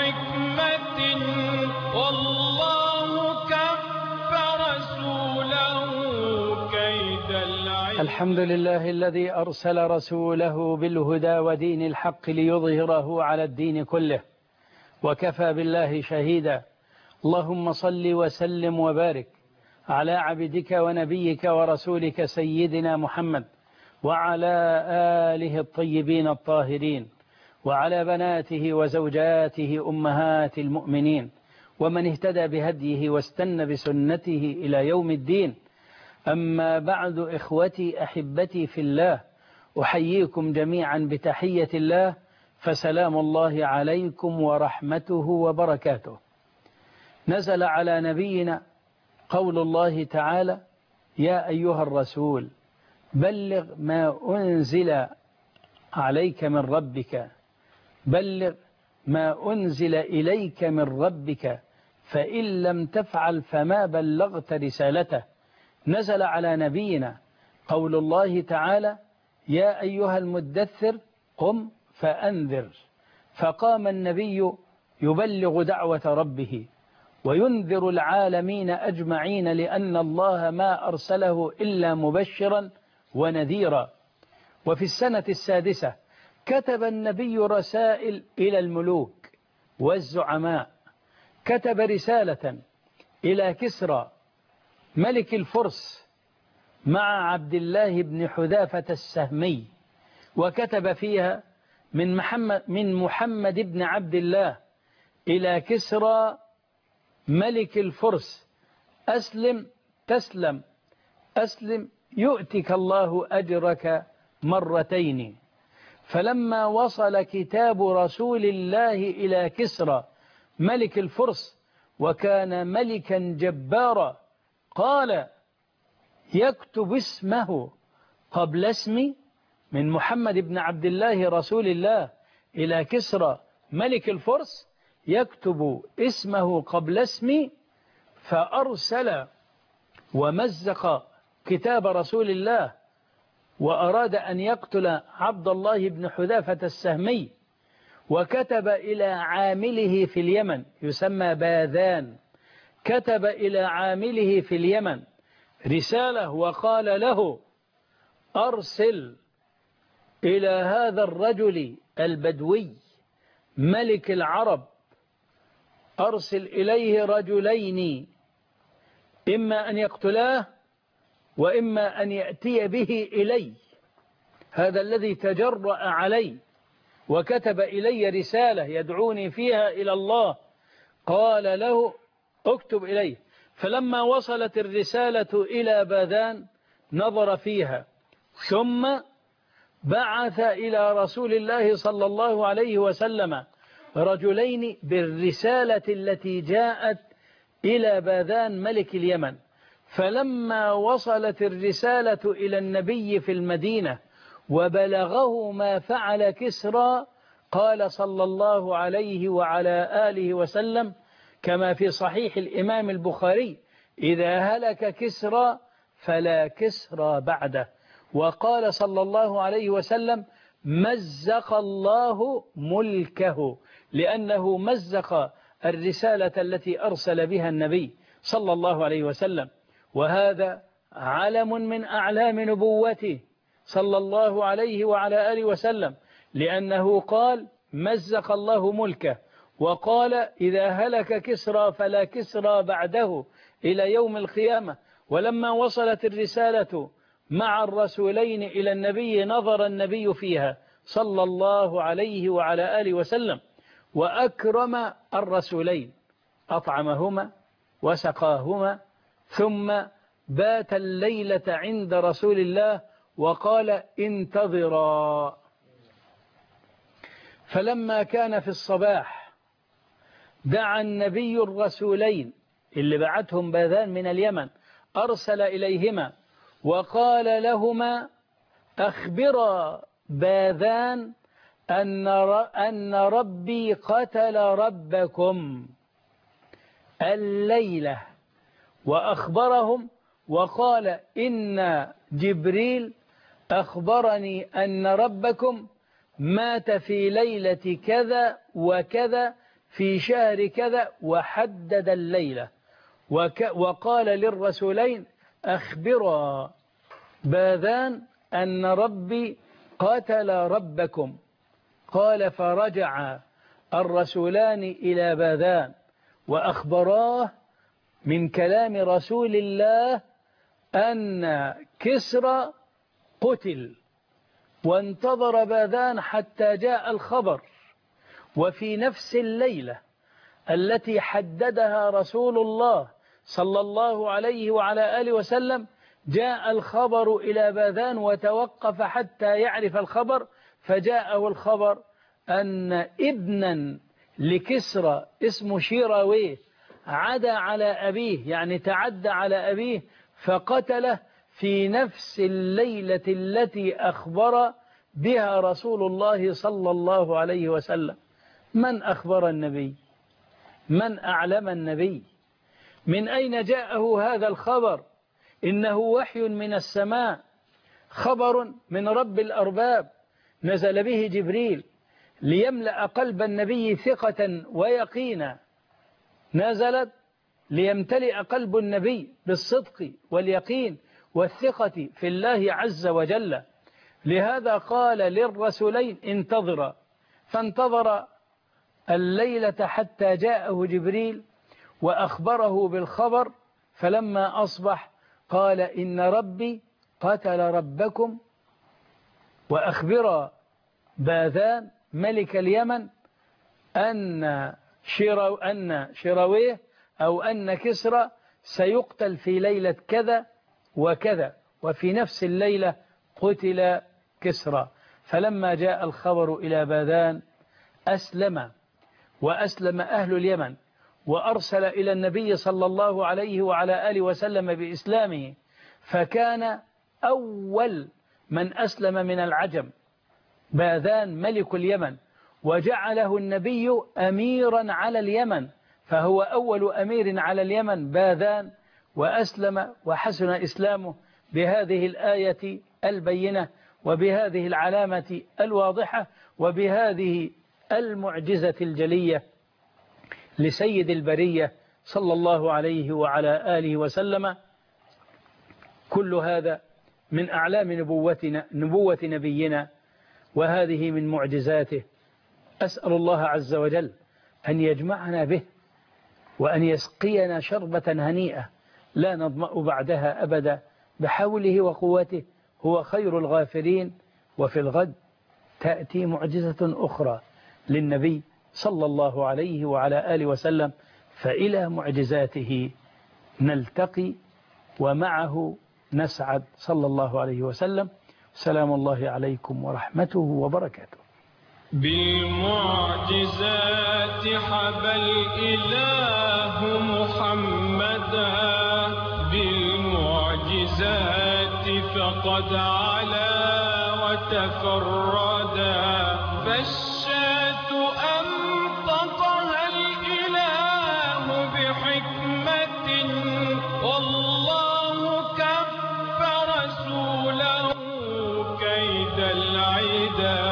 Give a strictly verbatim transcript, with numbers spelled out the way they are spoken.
حكمة والله كف رسوله كيد العين. الحمد لله الذي أرسل رسوله بالهدى ودين الحق ليظهره على الدين كله وكفى بالله شهيدا. اللهم صل وسلم وبارك على عبدك ونبيك ورسولك سيدنا محمد وعلى آله الطيبين الطاهرين وعلى بناته وزوجاته أمهات المؤمنين ومن اهتدى بهديه واستنى بسنته إلى يوم الدين. أما بعد إخوتي أحبتي في الله، أحييكم جميعا بتحية الله، فسلام الله عليكم ورحمته وبركاته. نزل على نبينا قول الله تعالى: يا أيها الرسول بلغ ما أنزل عليك من ربك بلغ ما أنزل إليك من ربك فإن لم تفعل فما بلغت رسالته. نزل على نبينا قول الله تعالى: يا أيها المدثر قم فأنذر. فقام النبي يبلغ دعوة ربه وينذر العالمين أجمعين، لأن الله ما أرسله إلا مبشرا ونذيرا. وفي السنة السادسة كتب النبي رسائل إلى الملوك والزعماء. كتب رسالة إلى كسرى ملك الفرس مع عبد الله بن حذافة السهمي، وكتب فيها من محمد, من محمد بن عبد الله إلى كسرى ملك الفرس: أسلم تسلم، أسلم يؤتك الله أجرك مرتين. فلما وصل كتاب رسول الله إلى كسرى ملك الفرس، وكان ملكا جبارا، قال: يكتب اسمه قبل اسمي، من محمد بن عبد الله رسول الله إلى كسرى ملك الفرس يكتب اسمه قبل اسمي. فأرسل ومزق كتاب رسول الله وأراد أن يقتل عبد الله بن حذافة السهمي، وكتب إلى عامله في اليمن يسمى باذان، كتب إلى عامله في اليمن رسالة وقال له: أرسل إلى هذا الرجل البدوي ملك العرب، أرسل إليه رجلين إما أن يقتلاه وإما أن يأتي به إلي، هذا الذي تجرأ علي وكتب إلي رسالة يدعوني فيها إلى الله. قال له: اكتب إليه. فلما وصلت الرسالة إلى باذان نظر فيها، ثم بعث إلى رسول الله صلى الله عليه وسلم رجلين بالرسالة التي جاءت إلى باذان ملك اليمن. فلما وصلت الرسالة إلى النبي في المدينة وبلغه ما فعل كسرى، قال صلى الله عليه وعلى آله وسلم كما في صحيح الإمام البخاري: إذا هلك كسرى فلا كسرى بعده. وقال صلى الله عليه وسلم: مزق الله ملكه، لأنه مزق الرسالة التي أرسل بها النبي صلى الله عليه وسلم. وهذا علم من أعلام نبوته صلى الله عليه وعلى آله وسلم، لأنه قال: مزق الله ملكه، وقال: إذا هلك كسرى فلا كسرى بعده إلى يوم القيامة. ولما وصلت الرسالة مع الرسولين إلى النبي نظر النبي فيها صلى الله عليه وعلى آله وسلم وأكرم الرسولين، أطعمهما وسقاهما، ثم بات الليلة عند رسول الله وقال: انتظرا. فلما كان في الصباح دعا النبي الرسولين اللي بعتهم باذان من اليمن، أرسل إليهما وقال لهما: أخبرا باذان أن أن ربي قتل ربكم الليلة. وأخبرهم وقال: إن جبريل أخبرني أن ربكم مات في ليلة كذا وكذا في شهر كذا وحدد الليلة، وقال للرسولين أخبرا باذان أن ربي قتل ربكم. قال فرجع الرسولان إلى باذان وأخبراه من كلام رسول الله أن كسرى قتل، وانتظر باذان حتى جاء الخبر. وفي نفس الليلة التي حددها رسول الله صلى الله عليه وعلى آله وسلم جاء الخبر إلى باذان وتوقف حتى يعرف الخبر، فجاءه الخبر أن ابنا لكسرى اسمه شيراويه عدا على أبيه، يعني تعدى على أبيه فقتله في نفس الليلة التي أخبر بها رسول الله صلى الله عليه وسلم. من أخبر النبي؟ من أعلم النبي؟ من أين جاءه هذا الخبر؟ إنه وحي من السماء، خبر من رب الأرباب نزل به جبريل ليملأ قلب النبي ثقة ويقينا، نزلت ليمتلئ قلب النبي بالصدق واليقين والثقة في الله عز وجل. لهذا قال للرسولين انتظرا، فانتظر الليلة حتى جاءه جبريل وأخبره بالخبر. فلما أصبح قال إن ربي قتل ربكم، وأخبر باذان ملك اليمن أن شيرو أن شيراويه أو أن كسرى سيقتل في ليلة كذا وكذا، وفي نفس الليلة قتل كسرى. فلما جاء الخبر إلى باذان أسلم، وأسلم أهل اليمن، وأرسل إلى النبي صلى الله عليه وعلى آله وسلم بإسلامه، فكان أول من أسلم من العجم باذان ملك اليمن، وجعله النبي أميرا على اليمن، فهو أول أمير على اليمن باذان، وأسلم وحسن إسلامه بهذه الآية البينة وبهذه العلامة الواضحة وبهذه المعجزة الجلية لسيد البرية صلى الله عليه وعلى آله وسلم. كل هذا من أعلام نبوتنا نبوة نبينا، وهذه من معجزاته. أسأل الله عز وجل أن يجمعنا به، وأن يسقينا شربة هنيئة لا نظمأ بعدها أبدا بحوله وقوته، هو خير الغافرين. وفي الغد تأتي معجزة أخرى للنبي صلى الله عليه وعلى آله وسلم، فإلى معجزاته نلتقي ومعه نسعد صلى الله عليه وسلم. سلام الله عليكم ورحمته وبركاته. بالمعجزات حبى الإله محمدا، بالمعجزات فقد علا وتفردا، فالشاة أنطقها الإله بحكمة، والله كف رسوله كيد العدا.